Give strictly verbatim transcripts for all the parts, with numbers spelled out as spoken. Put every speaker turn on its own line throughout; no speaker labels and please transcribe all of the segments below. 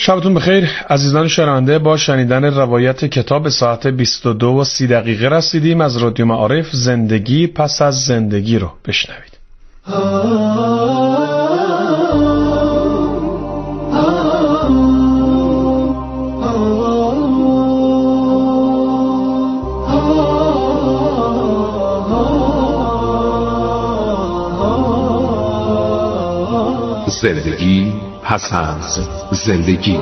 شبتون بخیر عزیزان شنونده. با شنیدن روایت کتاب ساعت بیست و دو و سی دقیقه رسیدیم. از رادیو معارف زندگی پس از زندگی رو بشنوید.
زندگی پس از زندگی.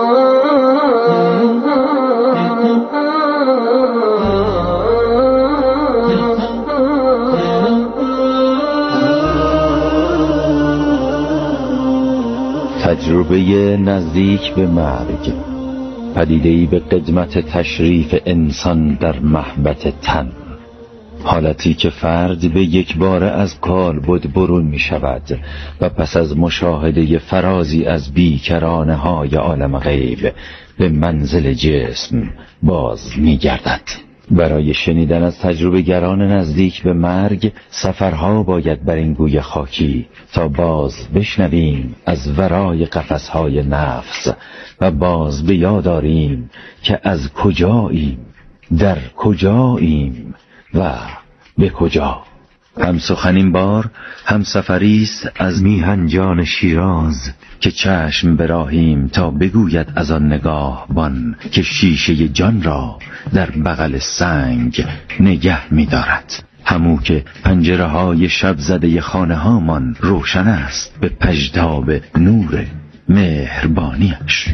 تجربه نزدیک به مرگ، پدیده‌ای به قدمت تشریف انسان در محبت تن، حالتی که فرد به یک باره از کالبد برون می شود و پس از مشاهده فرازی از بیکرانه های عالم غیب به منزل جسم باز می گردد. برای شنیدن از تجربه گران نزدیک به مرگ سفرها باید بر این گوی خاکی تا باز بشنویم از ورای قفسهای نفس و باز به یاد آریم که از کجاییم، در کجاییم و به کجا. هم سخن این بار هم سفریست از میهنجان شیراز که چشم براهیم تا بگوید از آن نگاه بان که شیشه جان را در بغل سنگ نگه می دارد. همو که پنجره های شب زده خانه هامان روشن است به پژداب نور مهربانیش.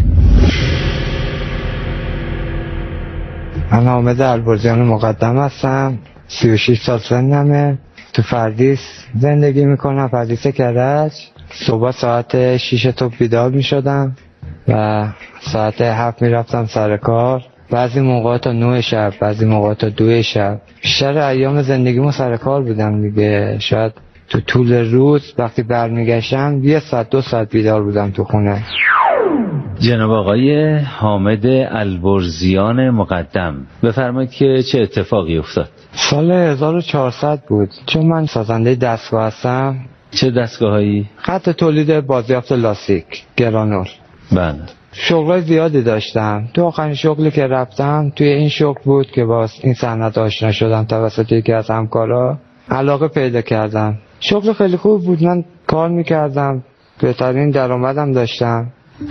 من حامد البرزیان مقدم هستم. سی و شش سال سنمه. تو فردیس زندگی میکنم، فردیس کرج. صبح ساعت شیش صبح بیدار میشدم و ساعت هفت میرفتم سر کار. بعضی موقع تا نه شب، بعضی موقع تا دو شب. بیشتر ایام زندگیمو سر کار بودم دیگه. شاید تو طول روز وقتی برمیگشتم یه ساعت دو ساعت بیدار بودم تو خونه.
جناب آقای حامد البرزیان مقدم، بفرمایید که چه اتفاقی افتاد؟
سال هزار و چهارصد بود. چون من سازنده دستگاه هستم.
چه دستگاهایی؟
خط تولید بازیافت لاستیک گرانول.
بند
شغل زیادی داشتم. تو آخرین شغلی که رفتم توی این شغل بود که با این صنعت آشنا شدم توسط یکی از همکارا. علاقه پیدا کردم. شغل خیلی خوب بود. من کار میکردم، بهترین درآمدم داشتم.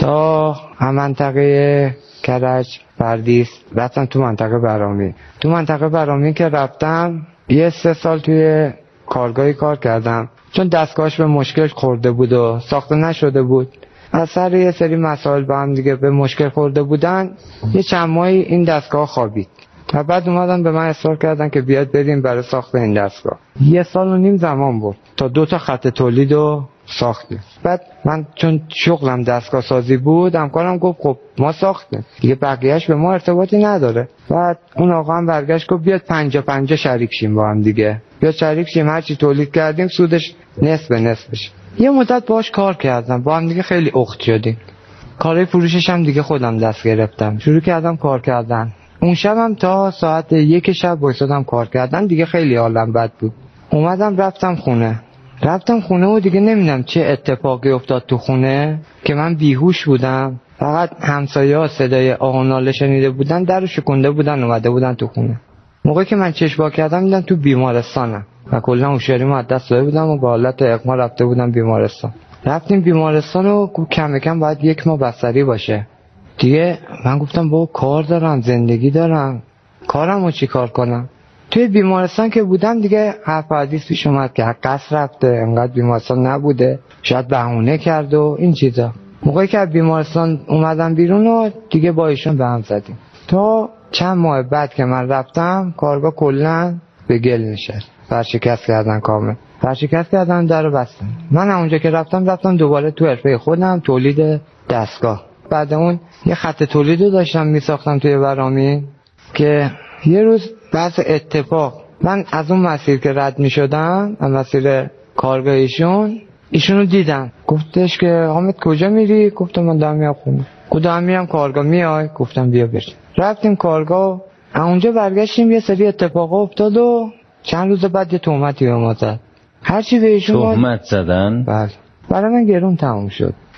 تا هم منطقه کرج پردیس رفتم تو منطقه برامی. تو منطقه برامی که رفتم یه سه سال توی کارگاهی کار کردم. چون دستگاهش به مشکل خورده بود و ساخته نشده بود، از سر یه سری مسائل با هم دیگه به مشکل خورده بودن، یه چند ماهی این دستگاه خوابید و بعد اومدن به من اصرار کردن که بیاد بریم برای ساخت این دستگاه. یه سال و نیم زمان بود تا دو تا خط تولید رو ساختیم. بعد من چون شغلم دستگاه سازی بود، همکارم گفت خب ما ساختیم دیگه، بقیهش به ما ارتباطی نداره. بعد اون آقا هم برگشت گفت بیاد پنجا پنجا شریک شیم با هم دیگه، بیاد شریک شیم، هرچی تولید کردیم سودش نصف به نصف بشه. یه مدت باهاش کار کردم، با هم دیگه خیلی اخت شدیم. کارهای فروشش هم دیگه خودم دست گرفتم، شروع کردم کار کردن. اون شبم تا ساعت یک شب وایسادم کار کردن دیگه. خیلی حالم بد بود. اومدم رفتم خونه. رفتم خونه و دیگه نمیدونم چه اتفاقی افتاد تو خونه که من بیهوش بودم. فقط همسایه‌ها صدای آه و ناله شنیده بودن، درو شکنده بودن اومده بودن تو خونه. موقعی که من چشم وا کردم دیدم تو بیمارستانم و کلا هوشیاریمو از دست داده بودم و با حالت اغما رفته بودم بیمارستان. رفتیم بیمارستان و کم کم باید یک ماه بستری باشه. دیگه من گفتم بابا کار دارم، زندگی دارم، کارمو چی کار کنم؟ توی بیمارستان که بودم دیگه حرف حدیث پیش اومد که قصر رفته، انقدر بیمارستان نبوده، شاید بهونه کرد و این چیزا. موقعی که از بیمارستان اومدم بیرون و دیگه با ایشون به هم زدیم. تا چند ماه بعد که من رفتم کارگاه کلا به گل نشست، ورشکست کردن کامل، ورشکست کردن درو بستن. من اونجا که رفتم رفتم دوباره تو حرفه خودم، تولید دستگاه. بعد اون یه خط تولید رو داشتم میساختم توی برامی که یه روز بحث اتفاق من از اون مسیر که رد میشدم، از مسیر کارگاه ایشون ایشونو دیدم. گفتش که حامد کجا میری؟ گفتم من دارم میام خونه. گفت دارم میرم کارگاه، میای؟ گفتم بیا بریم. رفتیم کارگاه. اونجا برگشتیم یه سری اتفاقا افتاد و چند روز بعد یه تهمتی به ما زد. هرچی به ایشون
تهمت زدن؟
بله. برای من گرون تموم شد.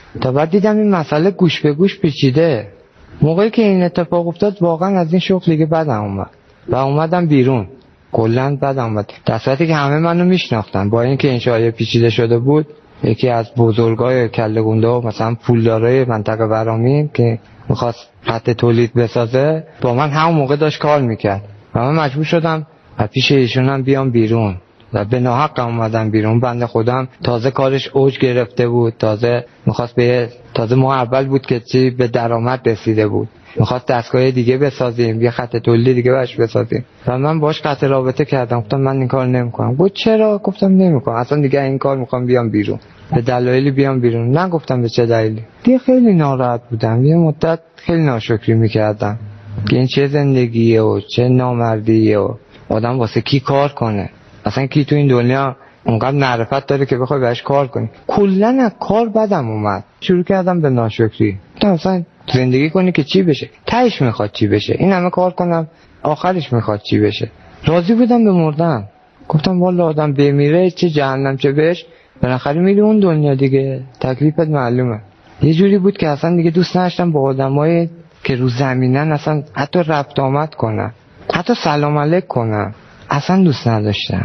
تا بعد دیدم این مسئله گوش به گوش پیچیده. موقعی که این اتفاق افتاد واقعا از این شغل دیگه بدم اومد و اومدم بیرون. کلا بدم اومد در صورتی که همه منو میشناختن. با اینکه این شایعه پیچیده شده بود، یکی از بزرگای کله گنده و مثلا پولدارای منطقه ورامین که میخواست خط تولید بسازه با من همون موقع داشت کار میکرد و من مجبور شدم و پیش ایشونم بیام بیرون و به ناحق اومدم بیرون. بنده خودم تازه کارش اوج گرفته بود، تازه میخواست به تازه ماه اول بود که چی به درآمد رسیده بود، میخواست دستگاه دیگه بسازیم، یه خط تولید دیگه باش بسازیم و من باش قطع رابطه کردم. گفتم من این کار نمیکنم. گفت چرا؟ گفتم نمیکنم، اصلا دیگه این کار میخوام بیام بیرون، به دلایلی بیام بیرون. نه گفتم به چه دلیلی. دیگه خیلی ناراحت بودم، یه مدت خیلی ناشکری میکردم که این چه زندگیه و چه نامردیه و آدم واسه کی کار کنه. اصلا کی تو این دنیا اونقدر معرفت داره که بخوای بهش کار کنی؟ کلا از کار بدم اومد، شروع کردم به ناشکری. تو اصلا زندگی کنی که چی بشه؟ تهش میخواد چی بشه؟ این همه کار کنم آخرش میخواد چی بشه؟ راضی بودم به مردن. گفتم والا آدم بمیره چه جهنم چه بهش، بالاخره میری اون دنیا دیگه، تکلیفت معلومه. یه جوری بود که اصلا دیگه دوست نداشتم با آدمای که رو زمینن اصلا حتی رفت آمد کنن، حتی سلام علیک کنن، اصلا دوست نداشتم.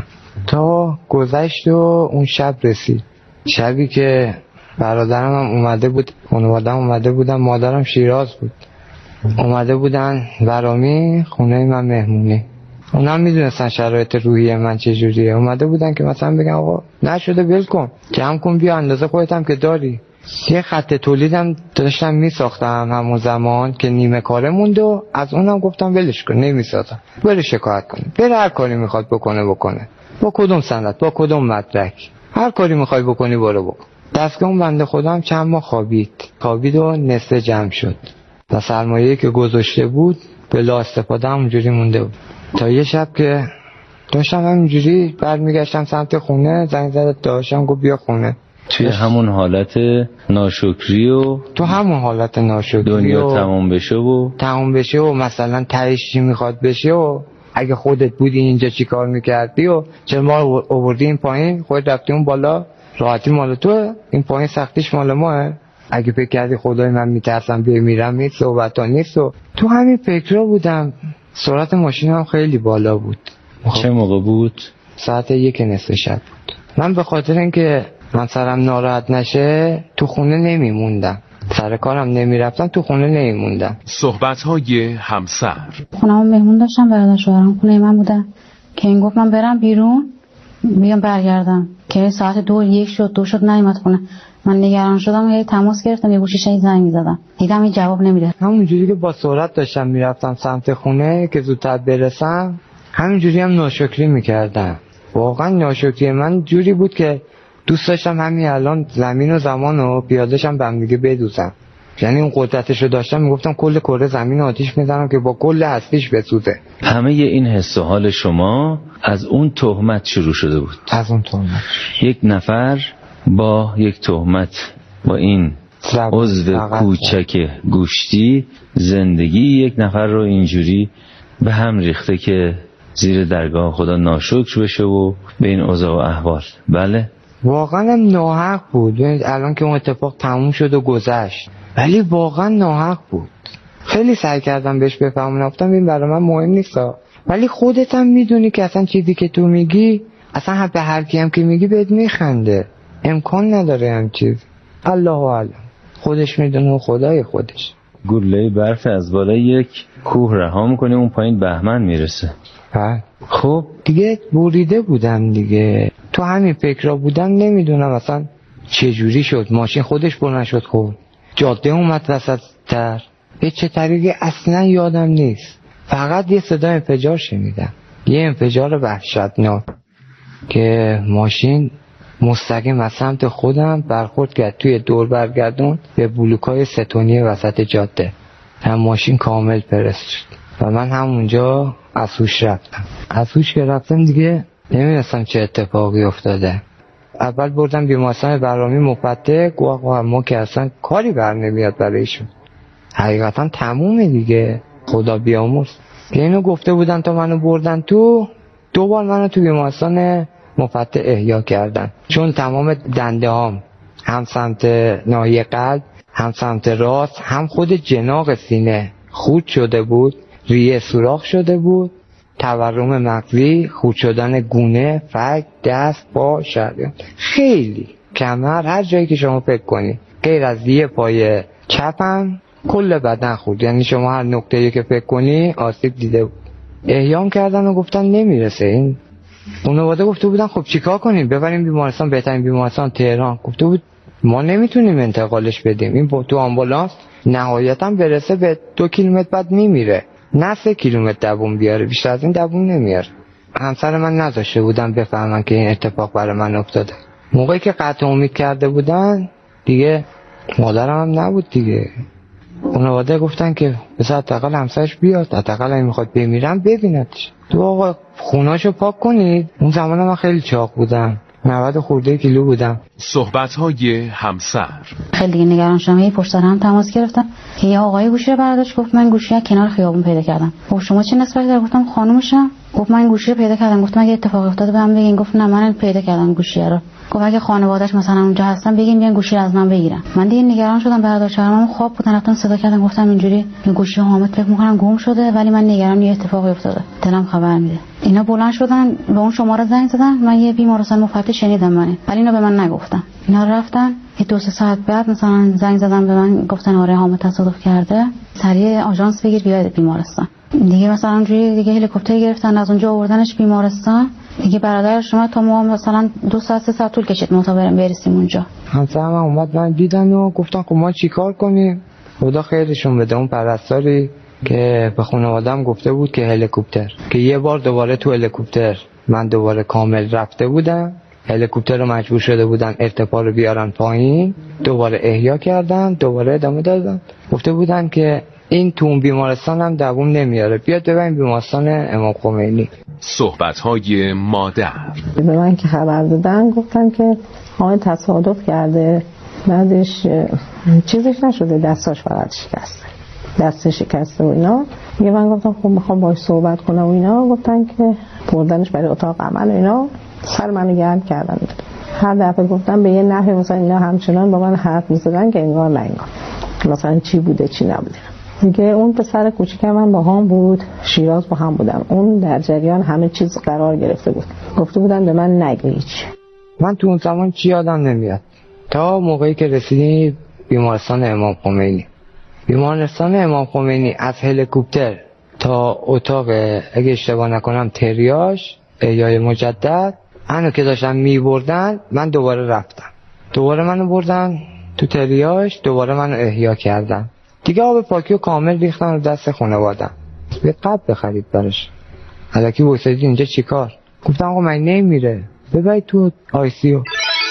تا گذشت و اون شب رسید، شبی که برادرم هم اومده بود، خانواده‌ام اومده بودن، مادرم شیراز بود، اومده بودن برامی خونه من مهمونی. اونا میدونستن شرایط روحی من چجوریه، اومده بودن که مثلا بگن آقا نشده ول کن، جمع کن بیا، اندازه خودت هم که داری. یه خط تولیدم داشتم میساختم همون زمان که نیمه کاره موند و از اونم گفتم ولش کن، نمیسازم، بره شکایت کنه، بره هر کاری میخواد بکنه بکنه، با کدوم سند، با کدوم مدرک، هر کاری میخوای بکنی برو بکن. دستگاه اون بنده خودم چند ماه خوابید خوابید و نصف جمع شد و سرمایه‌ای که گذاشته بود بلا استفاده همونجوری مونده بود. تا یه شب که داشتم همینجوری برمیگشتم سمت خونه، زنگ زد داشتم گفت بیا خونه.
توی همون حالت ناشکری و
تو همون حالت ناشکری
دنیا
و
تمام بشه و
تمام بشه و مثلا تهش چی میخواد بشه و اگه خودت بودی اینجا چی کار میکردی و چرا ما رو آوردی این پایین، خودت رفتی اون بالا، راحتی مال توه، این پایین سختیش مال ماه. اگه فکر کردی خدای من میترسم بمیرم، این صحبتا نیست. و تو همین فکرها بودم. سرعت ماشینم خیلی بالا بود.
چه موقع بود؟
ساعت یک نصف شب بود. من به خاطر اینکه من سرم ناراحت نشه تو خونه نمیموندم، سر کارم نمیرفتم، تو خونه نمیموندم.
صحبت‌های همسر.
خونه‌مون مهمون داشتم، برادر شوهرم خونه من بودن که این گفت من برم بیرون بیام برگردم، که ساعت دو یک شد، دو شد نیومد خونه. من نگران شدم، هی تماس گرفتم، یه گوشیش زنگ می‌زدم، دیدم این جواب نمیده.
همونجوری که با سرعت داشتم میرفتم سمت خونه که زودتر برسم، همینجوری هم ناشکری میکردم. واقعا ناشکری من جوری بود که دوست داشتم همین الان زمین و زمان و پیاده‌شم به هم دیگه بدوزم. یعنی اون قدرتشو داشتم، میگفتم کل کره زمین آتیش میزنم که با کل هستیش بسوزه.
همه این حس و حال شما از اون تهمت شروع شده بود.
از اون تهمت
یک نفر با یک تهمت، با این عضو کوچک گوشتی زندگی یک نفر رو اینجوری به هم ریخته که زیر درگاه خدا ناشکر بشه و به این اوضاع و احوال. بله
واقعا هم ناحق بود. الان که اون اتفاق تموم شد و گذشت، ولی واقعا ناحق بود. خیلی سعی کردم بهش بفهمونم، گفتم این برای من مهم نیست، ولی خودت هم میدونی که اصلا چیزی که تو میگی اصلا به هر کی هم که میگی بهت میخنده، امکان نداره هم چیز. الله اعلم، خودش میدونه و خدای خودش.
گله برف از بالای یک کوه رها میکنه، اون پایین بهمن میرسه.
ها خب دیگه بریده بودم دیگه، تو همین فکرها بودم، نمیدونم اصلا چه جوری شد. ماشین خودش بلند شد، خود جاده اومد وسط تر، به چه طریقی اصلا یادم نیست. فقط یه صدای انفجار شنیدم، یه انفجار وحشتناک که ماشین مستقیم از سمت خودم برخورد کرد توی دور برگردون به بلوکای ستونی وسط جاده. هم ماشین کامل پرست شد و من همونجا از هوش رفتم. از هوش که رفتم دیگه نمیدونستم چه اتفاقی افتاده. اول بردم بیمارستان برامی مفتح، گفت ما که اصلا کاری بر نمیاد برایشون، حقیقتا تمومه دیگه، خدا بیامرز. که اینو گفته بودن تا منو بردن تو، دوبار منو تو بیمارستان مفتح احیا کردن، چون تمام دنده هام هم سمت ناحیه قلب، هم سمت راست، هم خود جناق سینه خورد شده بود، ریه سوراخ شده بود، تورم مغزی، خورد شدن گونه، فک، دست، پا، شریان، خیلی کمر، هر جایی که شما فکر کنی غیر از یه پای چپم کل بدن خورد. یعنی شما هر نقطه‌ای که فکر کنی آسیب دیده بود. احیام کردن و گفتن نمیرسه. این خانواده گفته بودن خب چیکار کنیم، ببریم بیمارستان، بهترین بیمارستان تهران. گفته بود ما نمیتونیم انتقالش بدیم، این تو آمبولانس نهایتا برسه به دو کیلومتر بعد میمیره، نه سه کیلومتر دووم بیاره، بیشتر از این دووم نمیاره. همسر من نذاشته بودن بفهمن که این اتفاق برای من افتاده. موقعی که قطع امید کرده بودن دیگه مادرم هم نبود دیگه. خانواده گفتن که بس حداقل همسرش بیاد، حداقل اگه میخواد بمیرم ببیندش. تو آقا خوناشو پاک کنید. اون زمان من خیلی چاق بودم، نود خورده کیلو بودم.
صحبت‌های همسر.
خیلی دیگه نگران شدم. هی پشت سر هم تماس گرفتم که یه آقای گوشی رو برداشت، گفت من گوشی کنار خیابون پیدا کردم. گفت شما چه نسبتی داری؟ گفتم خانومشم. گفت من گوشی رو پیدا کردم. گفتم اگه اتفاقی افتاده بهم بگین. گفت نه من پیدا کردم گوشی رو. گفت اگه خانواده‌اش مثلا اونجا هستن بگین بیان گوشی رو از من بگیرن. من دیگه نگران شدم، برداشتم خواب بودن، رفتم صدا کردم، گفتم اینجوری این گوشی حامد فکر می‌کنم گم شده، ولی من نگران یه اتفاقی افتاده، دلم خبر میده. اینا بلند شدن به اون شماره زنگ زدن، من یه بیمارستان مفتش شنیدم من، ولی اینا به من نگفتن. اینا رفتن یه دو سه ساعت بعد مثلا زنگ زدن به من، گفتن آره حامد تصادف کرده، سریع آژانس بگیر بیاید بیمارستان. دیگه مثلا اونجوری دیگه هلیکوپتر گرفتن، از اونجا آوردنش بیمارستان. دیگه برادر شما تا ما مثلا دو ساعت سه ساعت طول کشید ما تا بریم برسیم اونجا. همسرم اومد من دیدن و گفتن خب ما چیکار کنیم؟ خدا خیرشون بده اون پرستاری که به خانواده‌ام گفته بود که هلیکوپتر، که یه بار دوباره تو هلیکوپتر من دوباره کامل رفته بودم، هلیکوپتر رو مجبور شده بودن ارتفاع رو بیارن پایین، دوباره احیا کردن، دوباره ادامه دادن. گفته بودن که این تو اون بیمارستان هم دووم نمیاره، بیاد ببریم بیمارستان امام خمینی.
صحبت‌های مادر.
به من که خبر دادن گفتن که آقای تصادف کرده، بعدش چیزش نشده، دستاش فقط شکسته، دستش شکسته و اینا. میگه من گفتم خب میخوام باهاش صحبت کنم و اینا. گفتن که بردنش برای اتاق عمل و اینا، سر منو گرم کردن. هر دفعه گفتم به یه نحوی مثلا اینا همچنان با من حرف می‌زدن که انگار نه انگار مثلا چی بوده چی نبوده. میگه اون پسر کوچیک من با هم بود، شیراز با هم بودم، اون در جریان همه چیز قرار گرفته بود. گفته بودن به من نگو هیچ.
من تو اون زمان چی یادم نمیاد تا موقعی که رسیدیم بیمارستان امام خمینی. بیمارستان امام خمینی از هلیکوپتر تا اتاق اگه اشتباه نکنم تریاج احیای مجدد، منو که داشتن میبردن من دوباره رفتم، دوباره منو بردن تو تریاج، دوباره منو احیا کردن. دیگه آب پاکی و کامل ریختن رو دست خانواده‌ام. یه قبل بخرید براش. الکی وایسادید اینجا چیکار؟ گفتم آقا من نمیره، ببرید تو آی سی یو.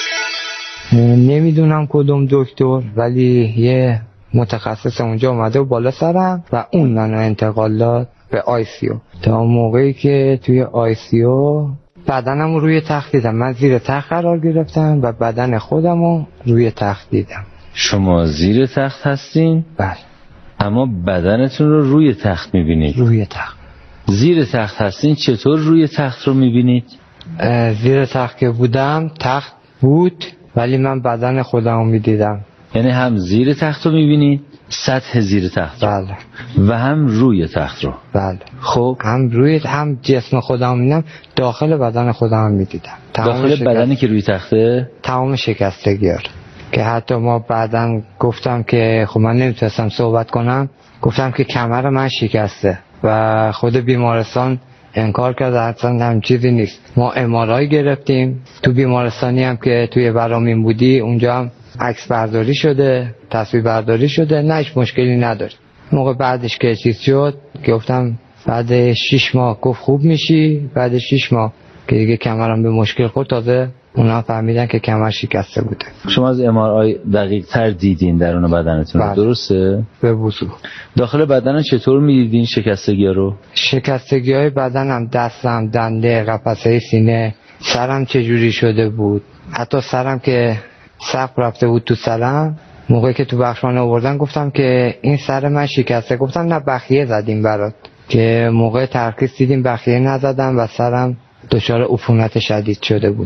نمیدونم کدوم دکتر، ولی یه متخصص اونجا اومده و بالا سرم و اون منو انتقال داد به آی سی یو. تا موقعی که توی آی سی یو بدنم رو روی تخت دیدم، من زیر تخت قرار گرفتم و بدن خودم رو روی تخت دیدم.
شما زیر تخت هستین؟
بله.
اما بدنتون رو روی تخت میبینید؟
روی تخت.
زیر تخت هستین چطور روی تخت رو میبینید؟
زیر تخت که بودم تخت بود، ولی من بدن خودم رو میدیدم.
یعنی هم زیر تخت رو میبینید، سطح زیر تخت رو؟
بله.
و هم روی تخت رو؟
بله.
خب
هم روی هم جسم خودم میدیدم، داخل بدن خودم میدیدم.
داخل شکست... بدنی که روی تخته؟
تمام شکستگی‌ها که حتی ما بعداً گفتم که خب من نمیتونستم صحبت کنم، گفتم که کمر من شکسته و خود بیمارستان انکار کرد اصلا هم چیزی نیست. ما ام آر آی گرفتیم تو بیمارستانی هم که توی برامین بودی، اونجا هم عکس برداری شده، تصویر برداری شده، نه هیچ مشکلی نداره. موقع بعدش که چیز شد گفتم بعد شش ماه گفت خوب میشی، بعد شش ماه که دیگه کمرم به مشکل خورد تازه اونا فهمیدن که کمر شکسته بوده.
شما از ام آر آی دقیق تر دیدین درون بدنتون؟ بله. درسته؟
به وضوح.
داخل بدن چطور میدیدین شکستگی رو؟
شکستگی های بدنم، دستم، دنده، قفسه سینه، سرم چجوری شده بود، حتی سرم که سقف رفته بود تو سرم. موقعی که تو بخشمان آوردن گفتم که این سر من شکسته، گفتم نه بخیه زدیم برات، که موقع ترخیص دیدیم بخیه نزدم و سرم دچار عفونت شدید شده بود.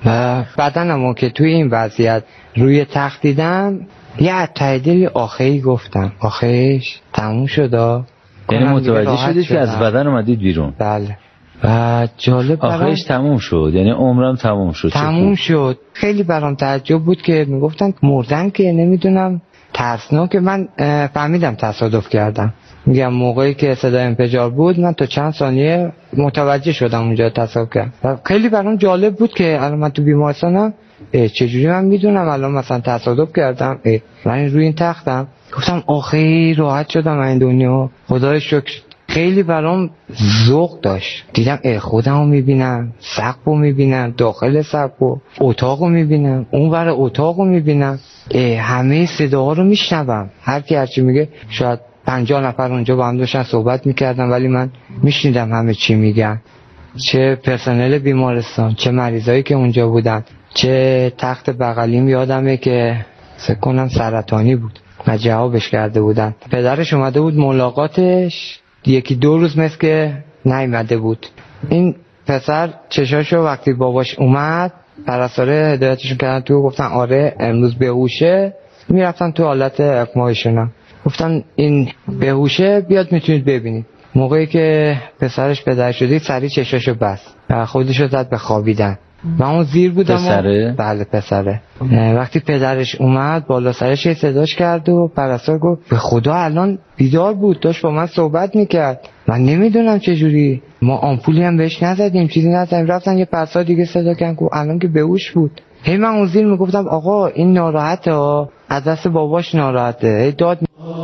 و بدنمو که توی این وضعیت روی تخت دیدم یه ته دل آخری گفتم آخیش تموم شد.
یعنی متوجه شدید که از بدن اومدید بیرون؟
بله. و جالب
آخرش تموم شد، یعنی عمرم تموم شد.
تموم شد. خیلی برام تعجب بود که میگفتن مردن که نمیدونم ترسناک. من فهمیدم تصادف کردم. میگم موقعی که صدای انفجار بود من تا چند ثانیه متوجه شدم اونجا تصادف کردم. و خیلی برام جالب بود که الان من تو بیمارستانم، چجوری من میدونم الان مثلا تصادف کردم، من روی این تختم. گفتم آخه راحت شدم این دنیا، خدای شکر. خیلی برام ذوق داشت. دیدم ای خودمو میبینم، سقفو میبینم، داخل سقفو، اتاقو میبینم، اونور اتاقو میبینم، همه صداها رو میشنوم. هر کی هرچی میگه، شاید پنجاه نفر اونجا با هم داشتن صحبت میکردن ولی من میشنیدم همه چی میگن. چه پرسنل بیمارستان، چه مریضایی که اونجا بودن، چه تخت بغلیم یادمه که فکر کنم سرطانی بود و جوابش کرده بودن. پدرش اومده بود ملاقاتش، یکی دو روز مثل که نیامده بود. این پسر چشاشو وقتی باباش اومد پرستاره هدایتشون کردن تو، گفتن آره امروز بهوشه. میرفتن تو حالت اقماعشون، گفتن این بهوشه بیاد میتونید ببینید. موقعی که پسرش پدر شدی سریع چشاشو بست و خودشو زد به خوابیدن. و اون زیر بودم.
پسره؟
و... بله پسره. وقتی پدرش اومد بالا سرش صداش کرد و پرستار گفت به خدا الان بیدار بود، داشت با من صحبت میکرد. من نمیدونم چجوری، ما آمپولی هم بهش نزدیم، چیزی نزدیم. رفتن یه پرستار دیگه صدا کردن گفت الان که بهوش بود. هی من اون زیر میگفتم آقا این ناراحته ها، از دست باباش ناراحته. هی داد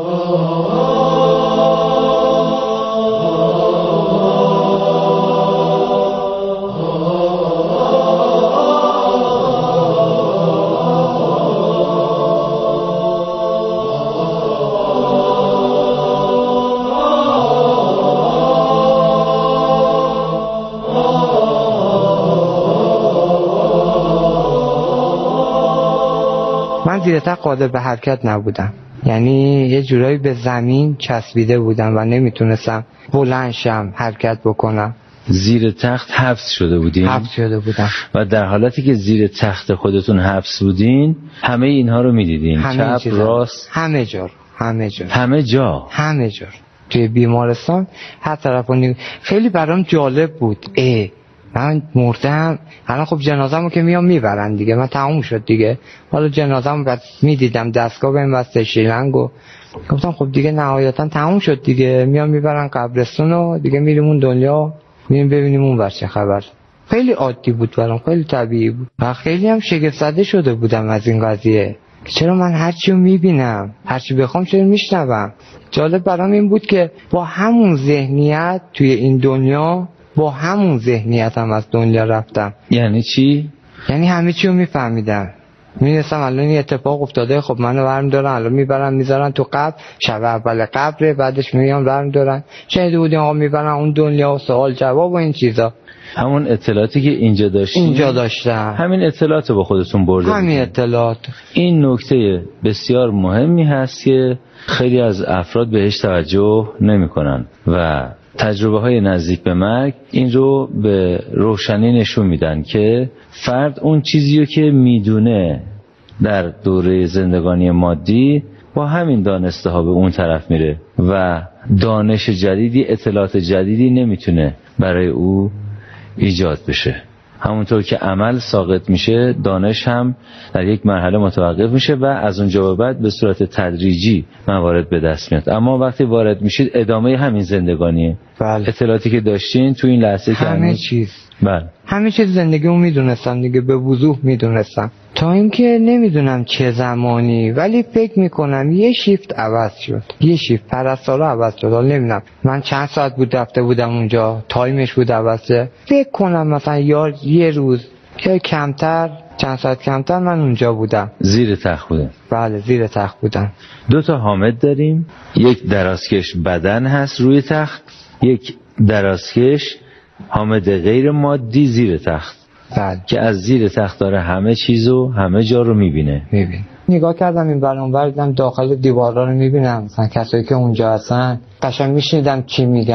زیر تخت قادر به حرکت نبودم، یعنی یه جورایی به زمین چسبیده بودم و نمیتونستم بلند شم حرکت بکنم.
زیر تخت حبس شده بودین؟
حبس شده بودم.
و در حالتی که زیر تخت خودتون حبس بودین همه اینها رو میدیدین؟ چپ راست
همه جا همه جا
همه جا
همه جا توی بیمارستان هر طرف. خیلی برام جالب بود. اه من مردم الان، خب جنازه‌مو که میام میبرن دیگه، من تموم شد دیگه. حالا جنازه‌مو بعد میدیدم دستگاه بهم واسه شیلنگو، گفتم خب دیگه نهایتا تموم شد دیگه، میام میبرن قبرستون و دیگه میریم اون دنیا، میریم ببینیم اون ور چه خبر. خیلی عادی بود برام، خیلی طبیعی بود و خیلی هم شگفت زده شده بودم از این قضیه که چرا من هرچی رو میبینم، هرچی بخوام چرا میشنوم. جالب برام این بود که با همون ذهنیت توی این دنیا، با همون ذهنیت هم از دنیا رفتم.
یعنی چی؟
یعنی همه چی رو میفهمیدم. میرسم الان این اتفاق افتاده، خب منو برم دارن الان میبرن میذارن تو قبر، شب اول قبره، بعدش میام برم دارن شهید بودیم آقا میبرن اون دنیا و سوال جواب و این چیزا.
همون اطلاعاتی که اینجا داشتین؟
اینجا داشتم.
همین اطلاعات با خودتون برده؟
همین اطلاعات.
این نکته بسیار مهمی هست که خیلی از افراد بهش توجه نمی‌کنن و تجربه های نزدیک به مرگ این رو به روشنی نشون میدن که فرد اون چیزیو که میدونه در دوره زندگانی مادی با همین دانسته ها به اون طرف میره و دانش جدیدی، اطلاعات جدیدی نمیتونه برای او ایجاد بشه. همونطور که عمل ساقط میشه، دانش هم در یک مرحله متوقف میشه و از اونجا به بعد به صورت تدریجی موارد به دست میاد. اما وقتی وارد میشید ادامه همین زندگانیه.
بله.
اطلاعاتی که داشتین تو این لحظه که
همه چیز،
بله
همه چیز زندگیمو میدونستم دیگه، به وضوح میدونستم، تا اینکه نمیدونم چه زمانی ولی فکر میکنم یه شیفت عوض شد، یه شیفت پرستارا عوض شد. حالا نمیدونم من چند ساعت بود رفته بودم اونجا، تایمش بود عوض شد، فکر کنم مثلا یا یه روز یا کمتر، چند ساعت کمتر من اونجا بودم.
زیر تخت بودم؟
بله زیر تخت بودم.
دو تا حامد داریم، یک درازکش بدن هست روی تخت، یک درازکش حامد غیر مادی زیر تخت.
بله.
که از زیر تخت داره همه چیزو همه جا رو میبینه.
میبینه. نگاه کردم این برانور، دیدم داخل دیوارا رو میبینم، مثلا کسایی که اونجا هستن قشنگ میشنیدم چی میگن،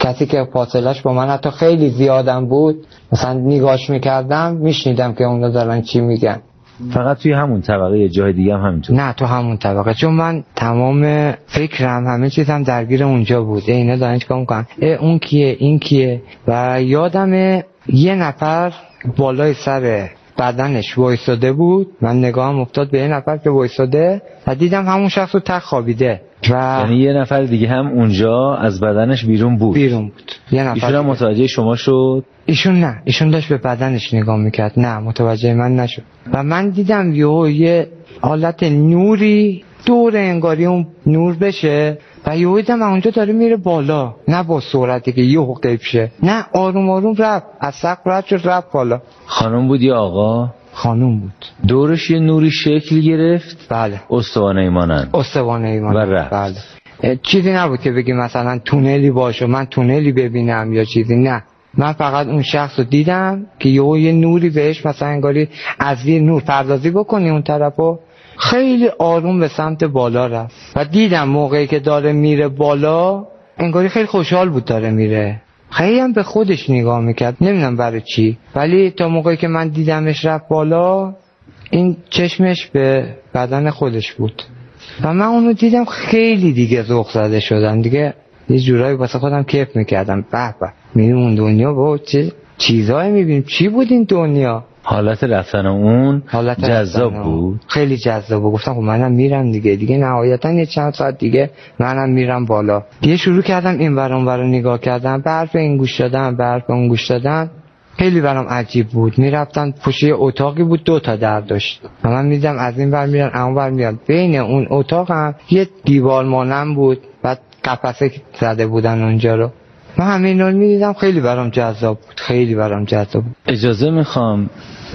کسی که فاصلش با من حتی خیلی زیادم بود، مثلا نگاش میکردم میشنیدم که اونا دارن چی میگن.
فقط توی همون طبقه یا جای دیگه هم همینطور؟
نه تو همون طبقه، چون من تمام فکرم همه چیزم درگیر اونجا بود. اینا دارن چیکار میکنن، اون کیه این کیه. و یادم یه نفر بالای سر بدنش وایساده بود، من نگاهم افتاد به یه نفر که وایساده و دیدم همون شخص رو تک خوابیده. و
یعنی یه نفر دیگه هم اونجا از بدنش بیرون بود؟
بیرون بود. یه نفر
ایشون هم متوجه شما شد؟
ایشون نه، ایشون داشت به بدنش نگاه میکرد، نه متوجه من نشد. و من دیدم یهو یه حالت نوری دور انگاری اون نور بشه و یهو دیدم اونجا داره میره بالا، نه با سرعتی که یهو غیب شه، نه آروم آروم رفت از سقف رد شد رفت بالا.
خانم بود یا آقا؟
خانم بود.
دورش یه نوری شکل گرفت؟
بله.
استوانه ایمانن؟
استوانه ایمانن.
و رفت؟
بله. چیزی نبود که بگی مثلا تونلی باشه من تونلی ببینم یا چیزی، نه. من فقط اون شخص رو دیدم که یهو یه نوری بهش مثلا انگاری از یه نور پردازی بکنی اون طرفو، خیلی آروم به سمت بالا رفت. و دیدم موقعی که داره میره بالا انگاری خیلی خوشحال بود داره میره، خیلی هم به خودش نگاه میکرد، نمیدونم برای چی، ولی تا موقعی که من دیدمش رفت بالا این چشمش به بدن خودش بود و من اونو دیدم خیلی دیگه ذوق زده شدم دیگه، یه جورایی واسه خودم کیف میکردم. به به میریم اون دنیا با چه چیزایی میبینیم، چی بود این دنیا.
حالت رفتن اون حالت جذاب
رفتن
بود؟
خیلی جذاب بود. گفتم خب منم میرم دیگه دیگه نهایتا یه چند ساعت دیگه منم میرم بالا. دیگه شروع کردم این ور اون ور رو نگاه کردم، به حرف این گوش دادم به حرف اون گوش دادم. خیلی برام عجیب بود. میرفتم پشت اتاقی بود دو تا در داشت و من میدم از این ور میرن اون ور میاد. بین اون اتاق هم یه دیوار مانم بود، بعد قفسه زده بودن اونجا رو. من همین رو میدیدم، خیلی برام جذاب بود، خیلی برام جذاب بود.
اجازه میخوام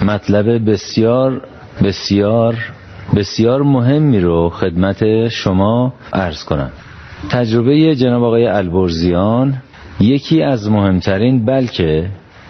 مطلب بسیار بسیار بسیار مهمی رو خدمت شما عرض کنم. تجربه جناب آقای البرزیان یکی از مهمترین بلکه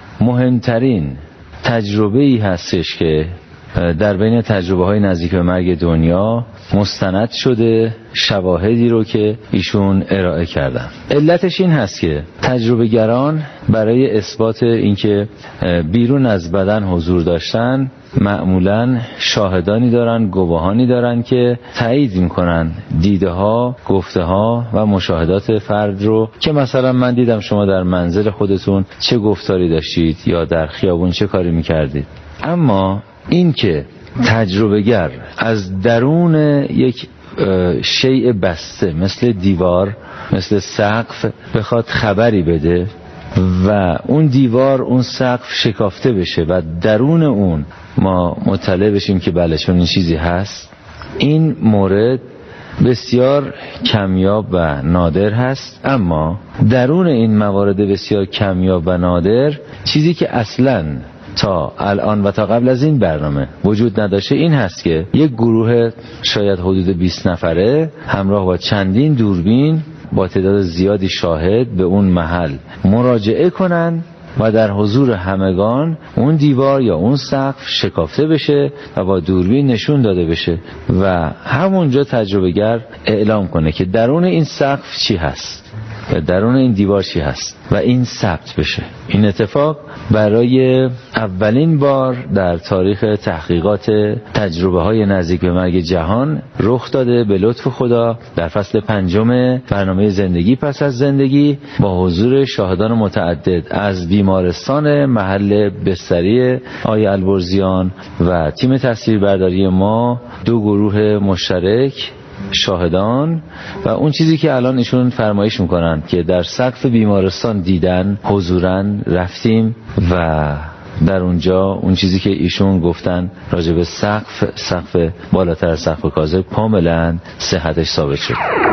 مهمترین تجربه ای هستش که در بین تجربه های نزدیک به مرگ دنیا مستند شده، شواهدی رو که ایشون ارائه کردن. علتش این هست که تجربه گران برای اثبات اینکه بیرون از بدن حضور داشتن معمولاً شاهدانی دارن، گواهانی دارن که تایید میکنن دیده ها، گفته ها و مشاهدات فرد رو که مثلا من دیدم شما در منزل خودتون چه گفتاری داشتید یا در خیابون چه کاری میکردید. اما این که تجربه گر از درون یک شیء بسته مثل دیوار، مثل سقف بخواد خبری بده و اون دیوار، اون سقف شکافته بشه و درون اون ما مطلع بشیم که بله چون این چیزی هست، این مورد بسیار کمیاب و نادر هست. اما درون این موارد بسیار کمیاب و نادر چیزی که اصلاً تا الان و تا قبل از این برنامه وجود نداشته این هست که یک گروه شاید حدود بیست نفره همراه با چندین دوربین با تعداد زیادی شاهد به اون محل مراجعه کنن و در حضور همگان اون دیوار یا اون سقف شکافته بشه و با دوربین نشون داده بشه و همونجا تجربه گر اعلام کنه که درون این سقف چی هست و درون این دیوار چی هست و این ثبت بشه. این اتفاق برای اولین بار در تاریخ تحقیقات تجربه های نزدیک به مرگ جهان رخ داده به لطف خدا در فصل پنجم برنامه زندگی پس از زندگی با حضور شاهدان متعدد از بیمارستان محل بستری آقای البرزیان و تیم تصویربرداری ما، دو گروه مشترک شاهدان و اون چیزی که الان ایشون فرمایش میکنن که در سقف بیمارستان دیدن، حضوراً رفتیم و در اونجا اون چیزی که ایشون گفتن راجع به سقف سقف بالاتر از سقف کاذب کاملا صحتش ثابت شد.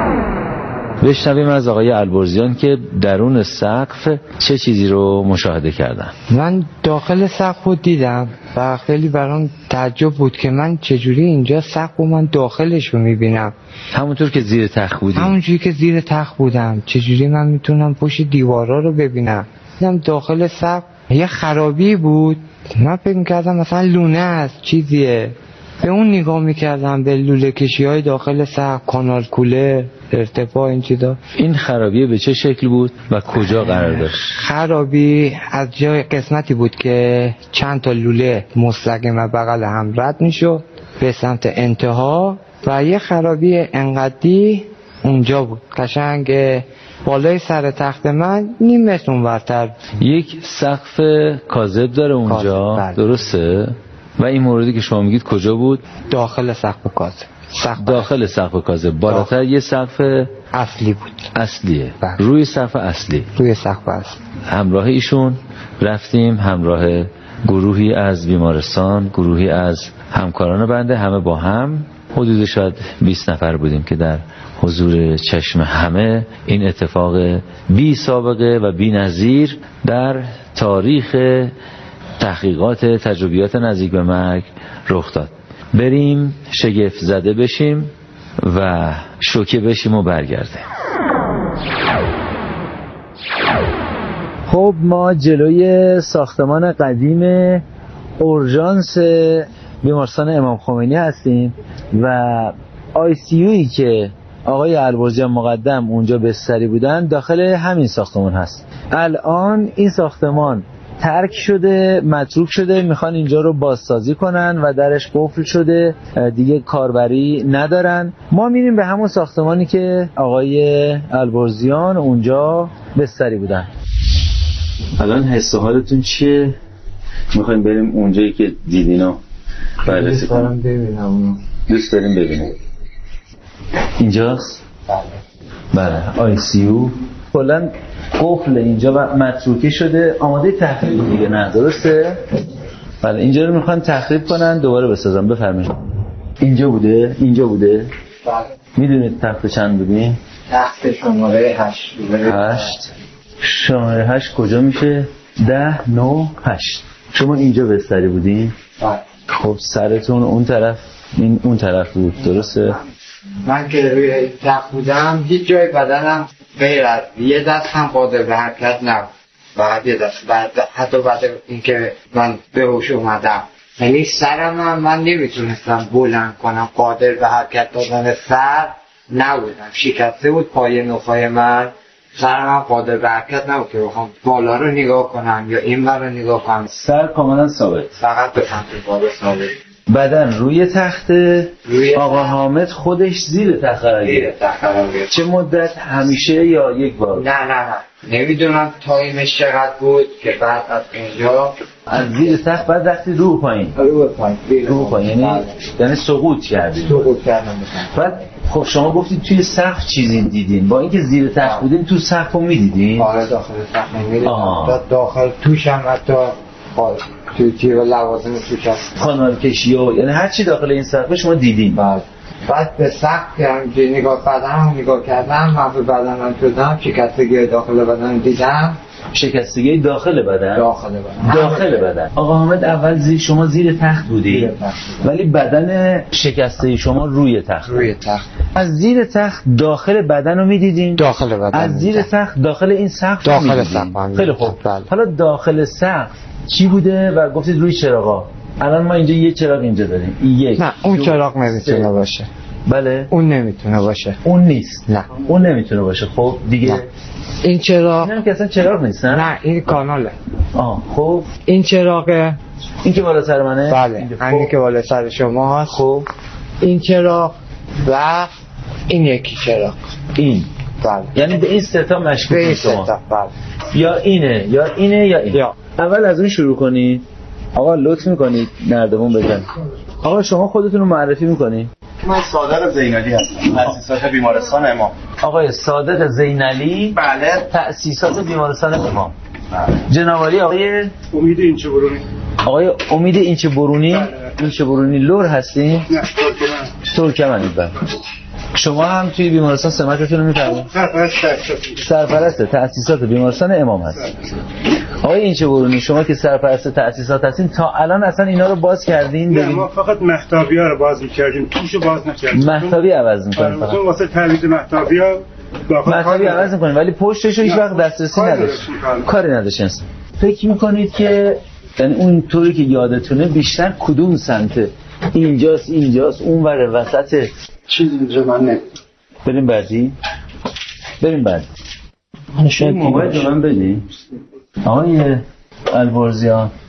بشنویم از آقای البرزیان که درون سقف چه چیزی رو مشاهده کردن.
من داخل سقف رو دیدم و خیلی برام تعجب بود که من چجوری اینجا سقف رو من داخلش رو میبینم.
همونطور که زیر تخت بودیم.
همونجوری که زیر تخت بودم چجوری من میتونم پشت دیوارا رو ببینم. دیدم داخل سقف یه خرابی بود، من فکر میکردم مثلا لونه است چیزیه، به اون نگاه میکردم، به لوله کشی های داخل سقف، کانال کوله، ارتفاع این چیزا.
این خرابی به چه شکل بود و کجا قرار داشت؟
خرابی از جای قسمتی بود که چند تا لوله مستقیم بغل هم رد میشد به سمت انتها و یه خرابی انقدی اونجا بود، قشنگ بالای سر تخت من نیم متر اونورتر.
یک سقف کاذب داره اونجا،
بله.
درسته؟ و این موردی که شما میگید کجا بود؟
داخل سقف کاذب. سقف
داخل سقف کاذب بالاتر یه سقف
اصلی بود.
اصلیه.
بله.
روی سقف اصلی.
روی سقف اصلی.
همراه ایشون رفتیم، همراه گروهی از بیمارستان، گروهی از همکاران بنده، همه با هم حدود شاید بیست نفر بودیم که در حضور چشم همه این اتفاق بی سابقه و بی نظیر در تاریخ تحقیقات تجربیات نزدیک به مرگ رخ داد. بریم شگفت زده بشیم و شوکه بشیم و برگردیم. خب ما جلوی ساختمان قدیم اورژانس بیمارستان امام خمینی هستیم و آی سی یویی که آقای البرزیان مقدم اونجا بستری بودن داخل همین ساختمان هست. الان این ساختمان ترک شده، متروک شده، میخوان اینجا رو بازسازی کنن و درش قفل شده، دیگه کاربری ندارن. ما میریم به همون ساختمانی که آقای البرزیان اونجا بستری بودن. الان حس و حالتون چیه؟ میخوایم بریم اونجایی که دیدینو بررسی کنیم.
ببینم.
دوست داریم ببینیم. اینجاست؟ بله. بله. آی سی یو کلا قفل اینجا و متروکه شده، آماده تخریب دیگه، نه درسته؟ بله. اینجا رو میخوان تخریب کنن، دوباره بسازن. بفرمایید. اینجا بوده؟ اینجا بوده؟
بله.
میدونید تخت چند بودیم؟
تخت شماره هشت.
هشت. شماره هشت کجا میشه؟ ده، نو، هشت. شما اینجا بستری بودین؟
بله.
خب سرتون اون طرف، این اون طرف بود، درسته؟
من که روی تخت بودم هیچ جای بدنم غیر از یه دست هم قادر به حرکت نبود. بعد یه دست بعد حتی بعد اینکه من به هوش اومدم، یعنی سرم هم من نمیتونستم بلند کنم، قادر به حرکت دادن سر نبودم، شکسته بود پای نخای من، سرم هم قادر به حرکت نبود که بخوام بالا رو نگاه کنم یا این ور رو نگاه کنم.
سر کاملا ثابت،
فقط به سمت بالا ثابت.
بدن روی تخت، روی آقا حامد خودش زیر تخت قرار گرفت. چه مدت؟ همیشه یا یک بار؟
نه نه نه نمیدونم تایمش چقدر بود که بعد از اینجا
از زیر تخت بعد رفتی رو پایین.
رو پایین
رو پایین یعنی یعنی سقوط کردید.
سقوط کردم.
بعد خب شما گفتید توی سقف چیزی دیدین، با اینکه زیر تخت بودین تو سقف رو میدیدین؟
آره داخل سقف نمیدیدم، داخل توش هم حتی توی تیر و لوازم توش هست،
کانال کشی و یعنی هر چی داخل این سقف شما دیدین.
بعد بعد به سقف کردم که نگاه بدنم نگاه کردم، من به بدنم شدم، شکستگی داخل بدن دیدم.
شکستگی داخل بدن؟
داخل بدن.
داخل بدن. آقا حامد اول زیر شما زیر تخت بودی، ولی بدن شکسته شما روی تخت.
روی تخت.
از زیر تخت داخل بدن رو میدیدین؟
داخل بدن.
از زیر تخت داخل این سقف
داخل سقف.
خیلی خوب. حالا داخل سقف چی بوده و گفتید روی چراغا؟ الان ما اینجا یه چراغ اینجا داریم. یک.
نه اون چراغ نمیتونه باشه.
بله.
اون نمیتونه باشه.
اون نیست.
نه.
اون نمیتونه باشه. خب دیگه
نه. این چراغ
اینم که اصلا چراغ نیست. نه
نه این کاناله.
آه خب
این چراغه.
این که بالا سر منه؟
بله همین که بالا سر شما هست.
خب
این چراغ و این یکی چراغ.
این
بله.
یعنی به این سه تا مشکوک شما.
بله.
یا اینه یا اینه یا این.
یا.
اول از اون شروع کنید. آقا لطف میکنید نردبون بزن. آقا شما خودتون رو معرفی میکنید؟
من صادق زینالی هستم، تأسیسات بیمارستان امام.
آقای صادق زینالی.
بله.
تأسیسات بیمارستان امام. بله. جنابعالی آقای
امید اینچه برونی.
آقای امید اینچه برونی. بله. اینچه برونی لور هستین؟
نه ترکمن.
ترکمنید. بله. شما هم توی بیمارستان سمتتون رو میفرمایید؟
سرپرست
سرپرست تأسیسات بیمارستان امام هست. آقای اینچه برونی شما که سرپرست تأسیسات هستین تا الان اصلا اینا رو باز کردین؟
نه ما فقط مهتابی‌ها رو باز می‌کردیم، توشو باز نکردیم.
مهتابی عوض می‌کنیم فقط.
واسه تعویض مهتابی‌ها
مهتابی عوض می‌کنیم ولی پشتش رو هیچ وقت دسترسی نداشت. کاری نداشتین. فکر می‌کنید که یعنی اون طوری که یادتونه بیشتر کدوم سمت اینجاست اینجاست اون وره وسط
چیز اینجا من نه.
بریم بعدی بریم بعد
شاید
موبایل رو من بدی آقای البرزیان